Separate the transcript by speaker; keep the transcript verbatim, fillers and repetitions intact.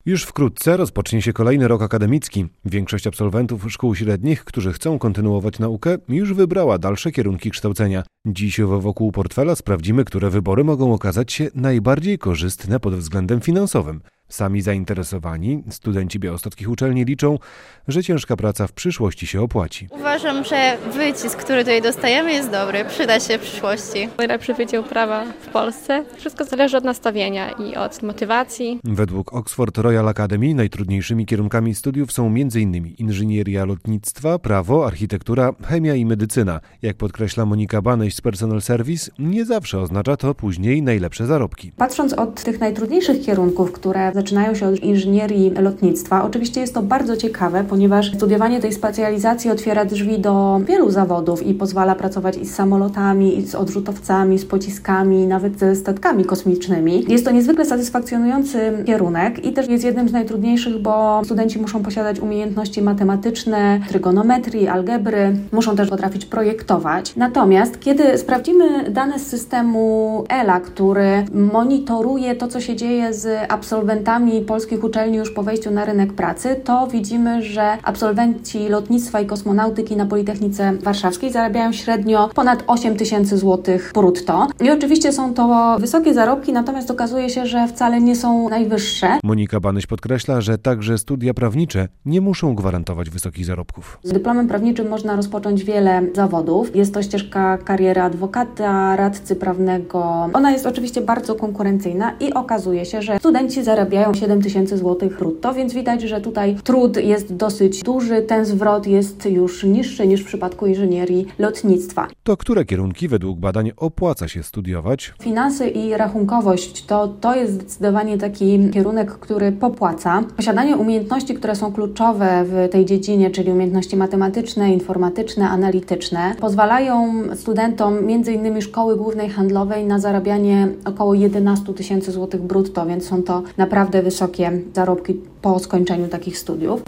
Speaker 1: Już wkrótce rozpocznie się kolejny rok akademicki. Większość absolwentów szkół średnich, którzy chcą kontynuować naukę, już wybrała dalsze kierunki kształcenia. Dziś wokół portfela sprawdzimy, które wybory mogą okazać się najbardziej korzystne pod względem finansowym. Sami zainteresowani, studenci białostockich uczelni liczą, że ciężka praca w przyszłości się opłaci.
Speaker 2: Uważam, że wycisk, który tutaj dostajemy, jest dobry, przyda się w przyszłości.
Speaker 3: Najlepszy Wydział Prawa w Polsce. Wszystko zależy od nastawienia i od motywacji.
Speaker 1: Według Oxford Royal Academy najtrudniejszymi kierunkami studiów są m.in. inżynieria lotnictwa, prawo, architektura, chemia i medycyna. Jak podkreśla Monika Banyś z Personal Service, nie zawsze oznacza to później najlepsze zarobki.
Speaker 4: Patrząc od tych najtrudniejszych kierunków, które zaczynają się od inżynierii lotnictwa, oczywiście jest to bardzo ciekawe, ponieważ studiowanie tej specjalizacji otwiera drzwi do wielu zawodów i pozwala pracować i z samolotami, i z odrzutowcami, z pociskami, nawet ze statkami kosmicznymi. Jest to niezwykle satysfakcjonujący kierunek i też jest jednym z najtrudniejszych, bo studenci muszą posiadać umiejętności matematyczne, trygonometrii, algebry, muszą też potrafić projektować. Natomiast kiedy sprawdzimy dane z systemu E L A, który monitoruje to, co się dzieje z absolwentami polskich uczelni już po wejściu na rynek pracy, to widzimy, że absolwenci lotnictwa i kosmonautyki na Politechnice Warszawskiej zarabiają średnio ponad osiem tysięcy złotych brutto. I oczywiście są to wysokie zarobki, natomiast okazuje się, że wcale nie są najwyższe.
Speaker 1: Monika Banyś podkreśla, że także studia prawnicze nie muszą gwarantować wysokich zarobków.
Speaker 4: Z dyplomem prawniczym można rozpocząć wiele zawodów. Jest to ścieżka kariery adwokata, radcy prawnego. Ona jest oczywiście bardzo konkurencyjna i okazuje się, że studenci zarabiają siedem tysięcy złotych brutto, więc widać, że tutaj trud jest dosyć duży, ten zwrot jest już niższy niż w przypadku inżynierii lotnictwa.
Speaker 1: To które kierunki według badań opłaca się studiować?
Speaker 4: Finanse i rachunkowość to, to jest zdecydowanie taki kierunek, który popłaca. Posiadanie umiejętności, które są kluczowe w tej dziedzinie, czyli umiejętności matematyczne, informatyczne, analityczne, pozwalają studentom między innymi Szkoły Głównej Handlowej na zarabianie około jedenaście tysięcy złotych brutto, więc są to naprawdę wysokie zarobki po skończeniu takich studiów.